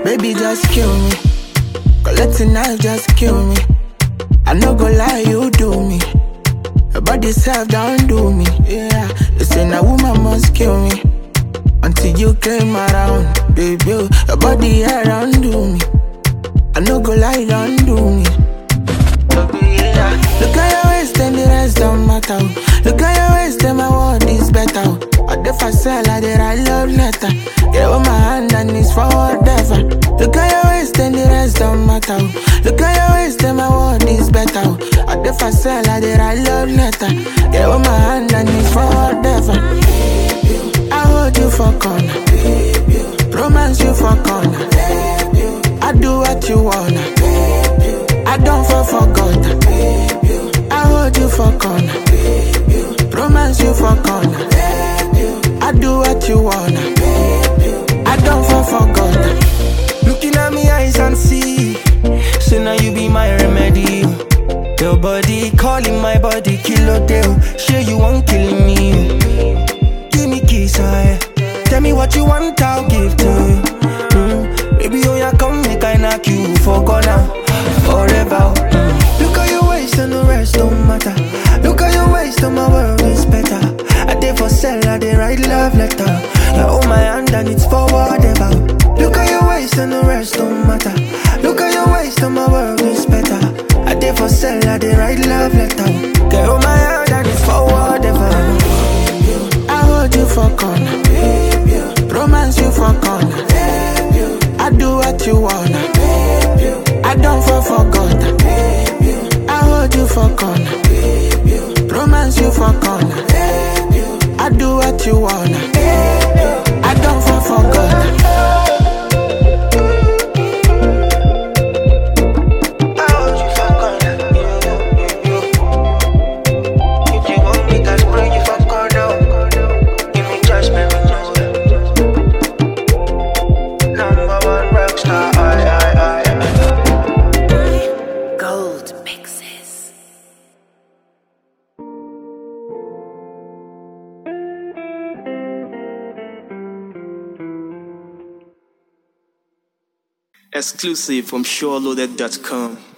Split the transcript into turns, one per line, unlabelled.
Baby, just kill me. Collect a knife, just kill me. I no go lie, you do me. Your body self don't do me. Yeah, you say a woman must kill me until you came around, baby. Your body around do me. I no go lie, don't do me. Look at your waist and the rest don't matter. Look at your waist and my world is better. I dey for sell, I dey write love letter. Get on my hand and it's for whatever. Look at your waist and the rest don't matter. Look at your waist and my world is better. I dey for sell, I dey write love letter. Get on my hand and it's for whatever. I hold you for corner, romance you for corner. I do what you wanna, I don't fall for God. I hold you for corner, romance you for corner. I do what you wanna, I don't fall for God.
Looking at me eyes and see, so now you be my remedy. Your body calling my body, kilo deal. Sure you won't kill me. Give me kiss, tell me what you want, I'll give to you. Baby, oh yeah, come make I knock you for corner forever. Look at your waist and the rest don't matter. Look at your waist and my world is better. I dey for sell, I dey write love letter. You hold my hand and it's for whatever. Look at your waist and the rest don't matter. Look at your waist and my world is better. I dey for sell, I dey write love letter. You hold my hand and it's for whatever.
I hold you for corner, romance you for corner. I do what you wanna, I don't fall for God. I hold you for corner, romance you for corner. I do what you wanna, I don't fall for God.
Exclusive from SureLoaded.com.